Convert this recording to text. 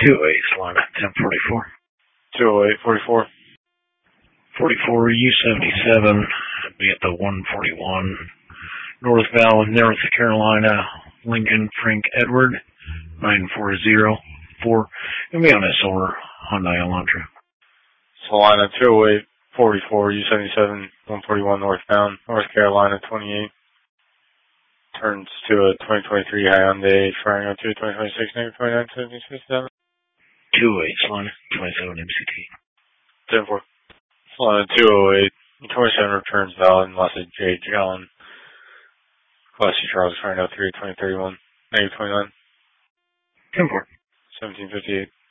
Solana, 1044. 208-44. 44 U77, be at the 141. Northbound, North Carolina, Lincoln Frank Edward, 9404. And be on that solar Hyundai Elantra. Solana 208-44 U77, 141 northbound, North Carolina 28. Turns to a 2023 Hyundai Farino 2 2026 negative 29 76 28 Solana, 27 MCT. 10-4. Solana 208, 27 returns valid unless a J. John. Class C Charles Farino 3 2031 negative 29. 10-4. 1758.